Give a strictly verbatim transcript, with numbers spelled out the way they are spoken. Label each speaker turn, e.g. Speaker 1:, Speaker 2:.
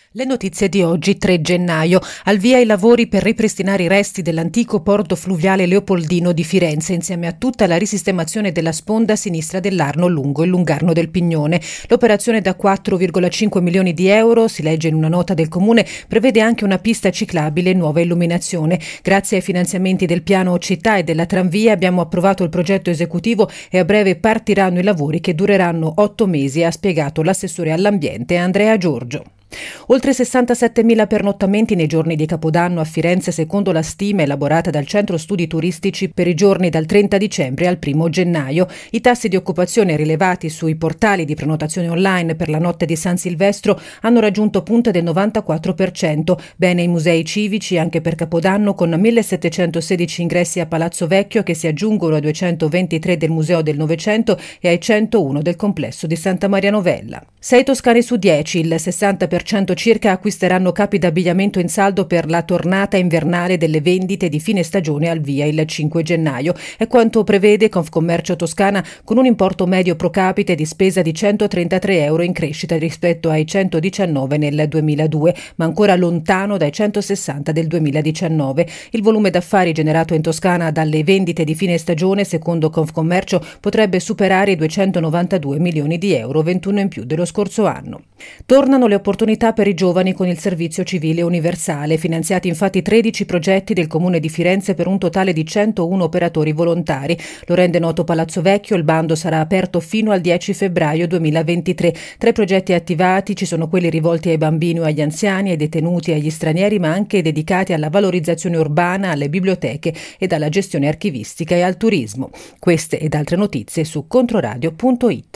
Speaker 1: Le notizie di oggi, tre gennaio. Al via i lavori per ripristinare i resti dell'antico porto fluviale Leopoldino di Firenze, insieme a tutta la risistemazione della sponda sinistra dell'Arno lungo il Lungarno del Pignone. L'operazione da quattro virgola cinque milioni di euro, si legge in una nota del comune, prevede anche una pista ciclabile e nuova illuminazione. Grazie ai finanziamenti del piano città e della tramvia abbiamo approvato il progetto esecutivo e a breve partiranno i lavori che dureranno otto mesi, ha spiegato l'assessore all'ambiente Andrea Giorgio. Oltre sessantasettemila pernottamenti nei giorni di Capodanno a Firenze, secondo la stima elaborata dal Centro Studi Turistici per i giorni dal trenta dicembre al primo gennaio. I tassi di occupazione rilevati sui portali di prenotazione online per la notte di San Silvestro hanno raggiunto punte del novantaquattro per cento. Bene i musei civici anche per Capodanno, con millesettecentosedici ingressi a Palazzo Vecchio che si aggiungono ai duecentoventitré del Museo del Novecento e ai centouno del complesso di Santa Maria Novella. sei toscani su dieci, il sessanta per cento circa, acquisteranno capi d'abbigliamento in saldo per la tornata invernale delle vendite di fine stagione al via il cinque gennaio. È quanto prevede Confcommercio Toscana, con un importo medio pro capite di spesa di centotrentatré euro, in crescita rispetto ai centodiciannove nel duemiladue, ma ancora lontano dai centosessanta del duemiladiciannove. Il volume d'affari generato in Toscana dalle vendite di fine stagione, secondo Confcommercio, potrebbe superare i duecentonovantadue milioni di euro, ventuno in più dello scorso anno. Tornano le opportunità per i giovani con il servizio civile universale, finanziati infatti tredici progetti del Comune di Firenze per un totale di centouno operatori volontari. Lo rende noto Palazzo Vecchio, il bando sarà aperto fino al dieci febbraio duemilaventitré. Tra i progetti attivati ci sono quelli rivolti ai bambini o agli anziani, ai detenuti e agli stranieri, ma anche dedicati alla valorizzazione urbana, alle biblioteche ed alla gestione archivistica e al turismo. Queste ed altre notizie su controradio punto it.